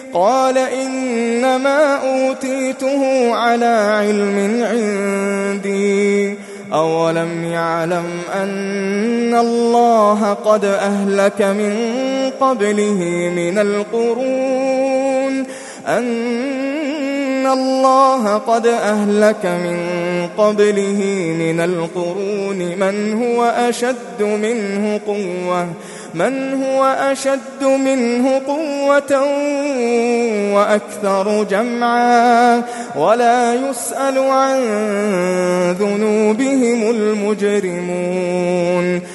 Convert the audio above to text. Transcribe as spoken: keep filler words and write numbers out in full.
قال إنما أوتيته على علم عندي أولم يعلم أن الله قد أهلك من قبله من القرون أن الله قد أهلك من قبله من القرون من هو أشد منه قوة من هو أشد منه قوة وأكثر جمعا ولا يسأل عن ذنوبهم المجرمون